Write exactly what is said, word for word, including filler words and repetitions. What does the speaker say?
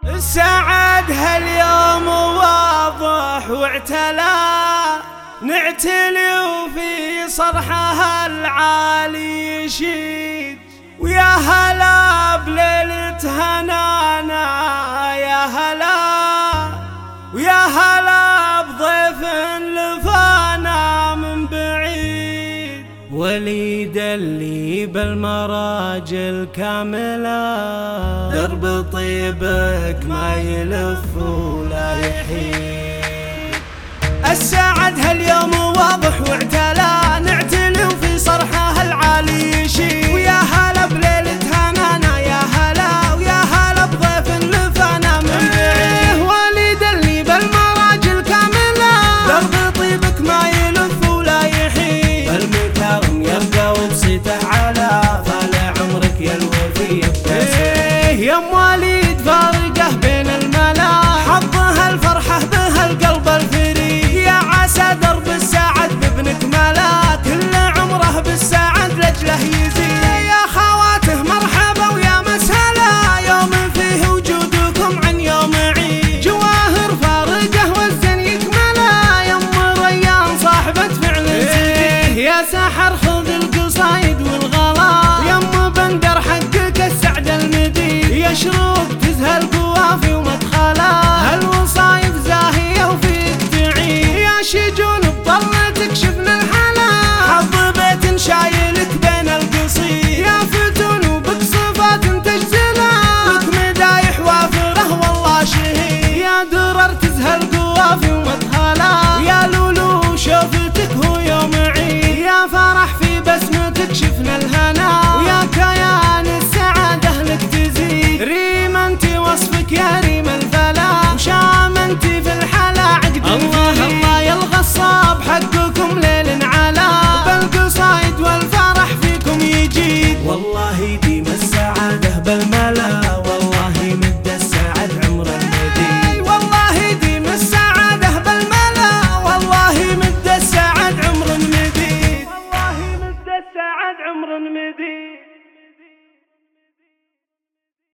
السعد هاليوم واضح واعتلى، نعتلي وفي صرحها العالي يشيد، ويا هلا بليلة هنانا، يا هلا ويا هلا بضيف لفانا من بعيد، وليد اللي بالمراجل كاملة، درب طيبك ما يلف ولا يحيد. السعد هاليوم واضح واعتلى، نعتلي وفي صرحها العالي يشيد،